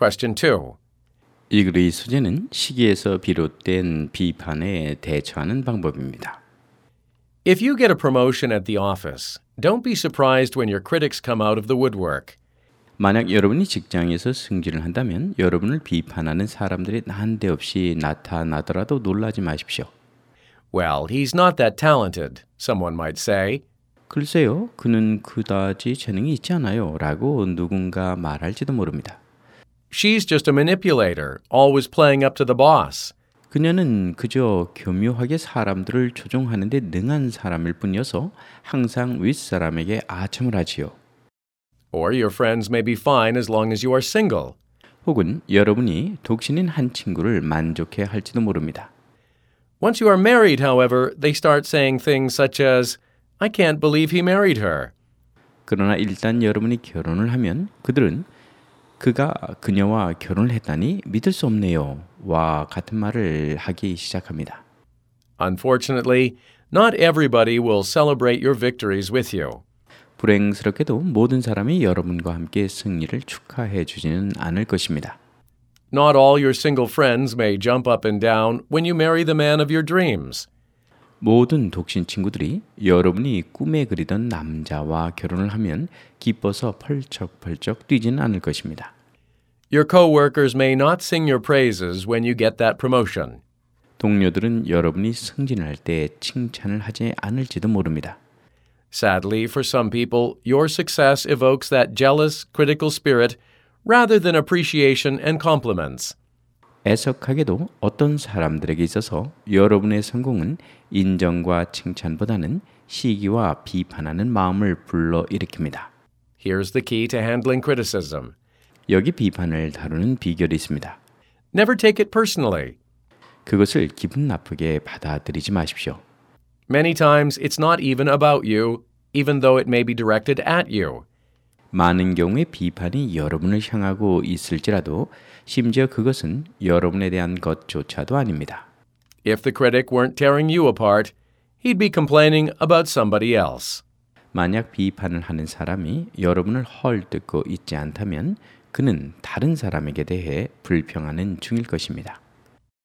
Question 2. 이 글의 소재는 시기에서 비롯된 비판에 대처하는 방법입니다. If you get a promotion at the office, don't be surprised when your critics come out of the woodwork. 만약 여러분이 직장에서 승진을 한다면 여러분을 비판하는 사람들이 난데없이 나타나더라도 놀라지 마십시오. Well, he's not that talented, someone might say. 글쎄요, 그는 그다지 재능이 있지 않아요 라고 누군가 말할지도 모릅니다. She's just a manipulator, always playing up to the boss. 그녀는 그저 교묘하게 사람들을 조종하는 데 능한 사람일 뿐이어서 항상 윗사람에게 아첨을 하지요. Or your friends may be fine as long as you are single. 혹은 여러분이 독신인 한 친구를 만족해 할지도 모릅니다. Once you are married, however, they start saying things such as, I can't believe he married her. 그러나 일단 여러분이 결혼을 하면 그들은 그가 그녀와 결혼을 했다니 믿을 수 없네요 와 같은 말을 하기 시작합니다. Unfortunately, not everybody will celebrate your victories with you. 불행스럽게도 모든 사람이 여러분과 함께 승리를 축하해 주지는 않을 것입니다. Not all your single friends may jump up and down when you marry the man of your dreams. 모든 독신 친구들이 여러분이 꿈에 그리던 남자와 결혼을 하면 기뻐서 펄쩍펄쩍 뛰지는 않을 것입니다. Your coworkers may not sing your praises when you get that promotion. 동료들은 여러분이 승진할 때 칭찬을 하지 않을지도 모릅니다. Sadly, for some people, your success evokes that jealous, critical spirit rather than appreciation and compliments. 애석하게도 어떤 사람들에게 있어서 여러분의 성공은 인정과 칭찬보다는 시기와 비판하는 마음을 불러일으킵니다. Here's the key to handling criticism. 여기 비판을 다루는 비결이 있습니다. Never take it personally. 그것을 기분 나쁘게 받아들이지 마십시오. Many times, it's not even about you, even though it may be directed at you. 많은 경우에 비판이 여러분을 향하고 있을지라도 심지어 그것은 여러분에 대한 것조차도 아닙니다. If the critic weren't tearing you apart, he'd be complaining about somebody else. 만약 비판을 하는 사람이 여러분을 헐뜯고 있지 않다면 그는 다른 사람에게 대해 불평하는 중일 것입니다.